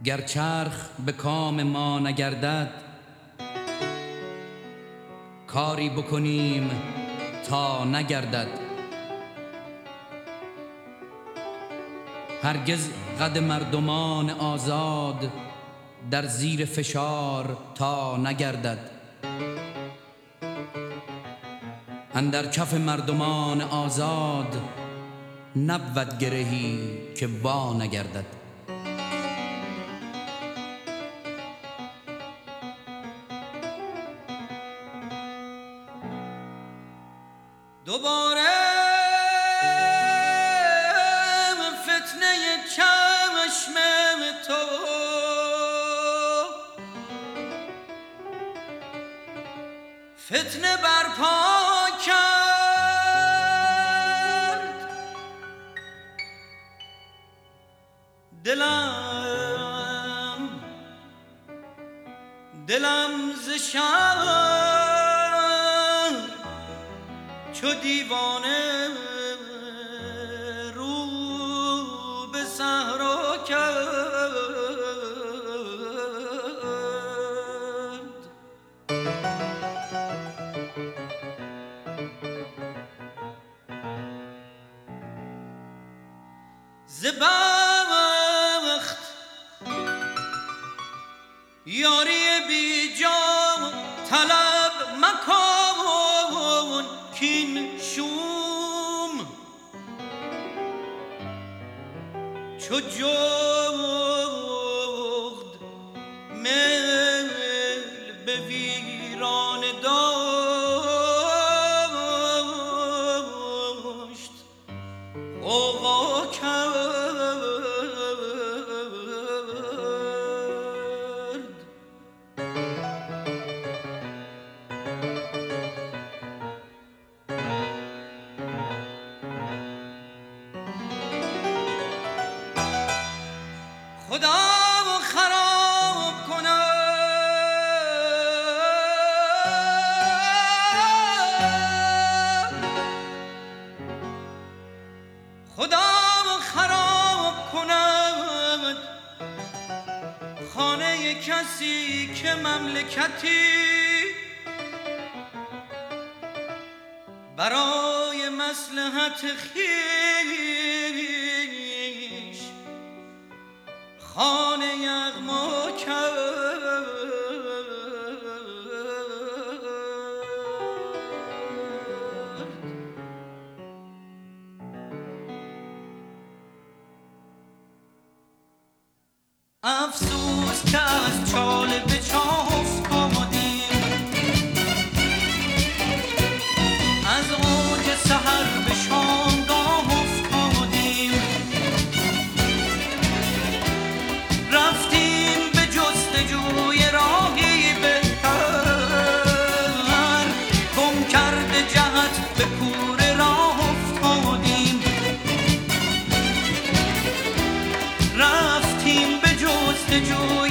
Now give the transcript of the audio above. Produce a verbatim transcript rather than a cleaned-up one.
گر چرخ به کام ما نگردد، کاری بکنیم تا نگردد. هرگز قد مردمان آزاد در زیر فشار تا نگردد. اندر کف مردمان آزاد نبود گرهی که وا نگردد. دوباره فتنه چشم تو فتنه برپا کرد. دلم دلم ز شهر چو دیوانه رو به صحرا کرد. ز بخت یاری بی جا طلب مکن، کین شوم چو جغد میل به ویران داشت غوغا کرد. خدا و خراب کنم، خدا و خراب کند خانه کسی که مملکتی برای مصلحت خویش خانه یغما کرد. افسوس که از چاله به چاه افتادیم، از اوج سحر به شامگاه افتادیم. رفتیم به جستجوی راهی بهتر، گم کرده جهت به کوره راه افتادیم. رفتیم به جستجوی